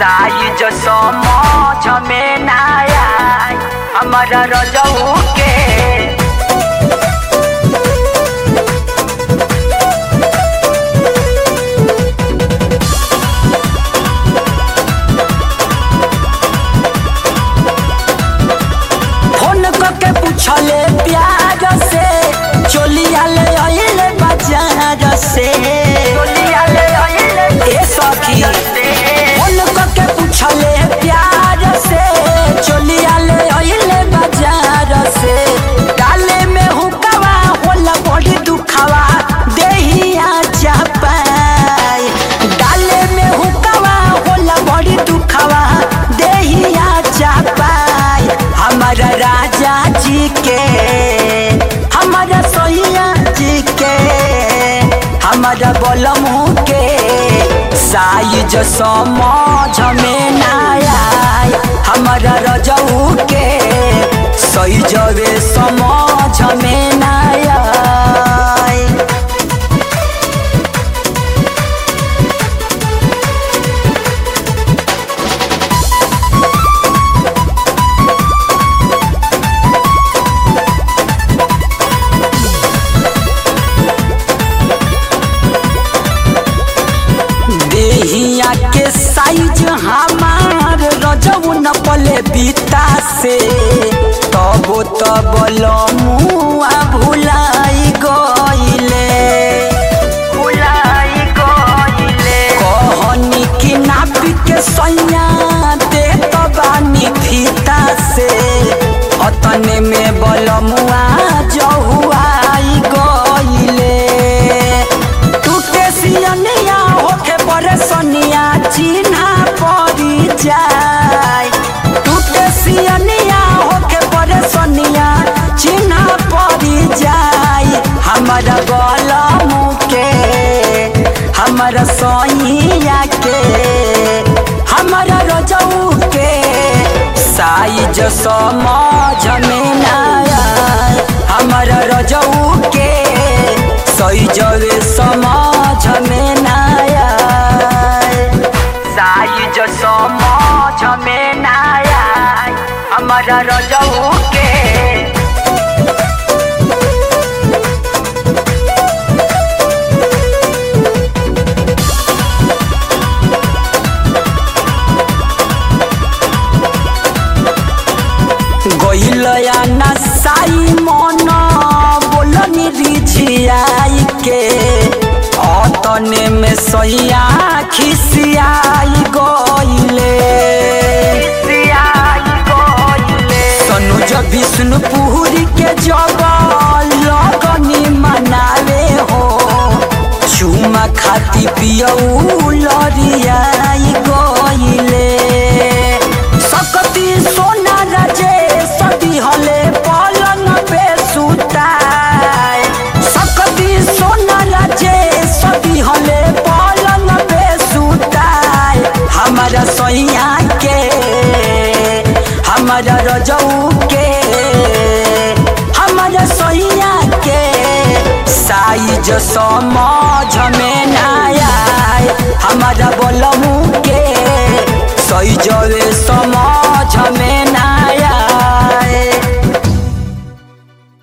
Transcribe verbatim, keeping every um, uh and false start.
Size समझ में ना आए हमारा रजऊ के। फोन करके पूछले प्यार से चोलिया ले आइले बाजार से, चोलिया ले आइले ए सखी। फोन करके पूछले प्यार से चोलिया ले आइले बाजार से। डाले में हुकवा होला बड़ी दुखवा देहिया चापाई, डाले में हुकवा होला बड़ी दुखवा देहिया चापाई। हमारा राजा जी के हमारा सोहिया जी के हमारा बलमू के साइज समझ में ना आए हमारा रजऊ के साइजवे समझ में ना आए। देहिया के साइज हमार रजऊ न पले बीता से, तबो तब लमुआ भुलाई गइले भुलाई गइले। कहनी कि नापी के सैया दे तबानी फीता से, अतने में बलमुआ जहुआई गइले। टूटे सियनिया होके परेशानिया चिन्हा पड़ी जाए, टूटे सियनिया होके परेशानिया चिन्हा पड़ी जाए। हमारा बलमू के हमारा सोहिया के हमारा रजऊ के साइज समझ में ना आए हमारा रजऊ के साइजवे समझ में ना आए। साइज समझ में ना आए हमारा रजऊ के। गइलया नसाई मन बोलनी रिझियाई के, अतने में सैया खिसियाई गइले खिसियाई गइले। सनुज विष्णुपुरी के जब लगनी मनावे हो, चुमा खाती पियऊ लरियाई गइले। सकती सोना राजे सदी हले पलंग पे सुताए, सकती सोना राजे सदी हले पलंग पे सुताए। हमारा सैया के हमारा रजऊ के हमारा सैया के साइज समझ में ना आए हमारा बलमू के साइजवे समझ में ना आए।